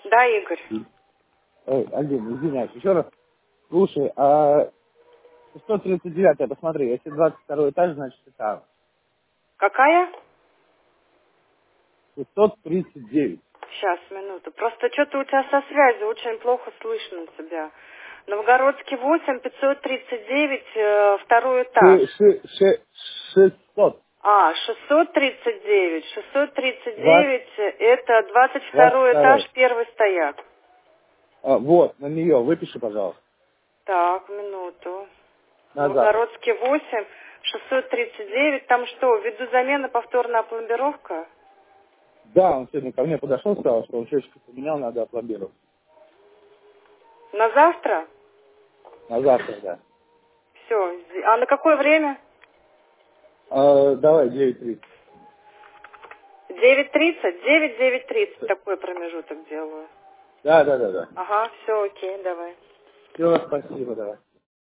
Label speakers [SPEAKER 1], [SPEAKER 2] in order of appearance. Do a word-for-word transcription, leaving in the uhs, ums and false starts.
[SPEAKER 1] Да, Игорь.
[SPEAKER 2] Ой, Альбин, извиняюсь, еще раз. Слушай, а сто тридцать девять, посмотри, если двадцать второй этаж, значит это
[SPEAKER 1] Какая?
[SPEAKER 2] шестьсот тридцать девять.
[SPEAKER 1] Сейчас, минуту. Просто что-то у тебя со связью очень плохо слышно тебя. Новгородский восемь, пятьсот тридцать девять, э, второй этаж.
[SPEAKER 2] Ши, ши, ши, шестьсот.
[SPEAKER 1] А, шестьсот тридцать девять. шестьсот тридцать
[SPEAKER 2] двадцать,
[SPEAKER 1] девять, это двадцать
[SPEAKER 2] двадцать
[SPEAKER 1] второй этаж,
[SPEAKER 2] второй.
[SPEAKER 1] первый стояк.
[SPEAKER 2] А, вот, на нее выпиши, пожалуйста.
[SPEAKER 1] Так, минуту.
[SPEAKER 2] На завтра.
[SPEAKER 1] Новгородский восемь, шестьсот тридцать девять. Там что, ввиду замены повторная опломбировка?
[SPEAKER 2] Да, он сегодня ко мне подошел, сказал, что он счетчик поменял, надо опломбировать.
[SPEAKER 1] На завтра?
[SPEAKER 2] На завтра, да.
[SPEAKER 1] Все. А на какое время?
[SPEAKER 2] А, давай, девять тридцать.
[SPEAKER 1] девять тридцать? девять, девять тридцать. Такой промежуток делаю.
[SPEAKER 2] Да, да, да, да.
[SPEAKER 1] Ага, все, окей, давай.
[SPEAKER 2] Все, спасибо, давай.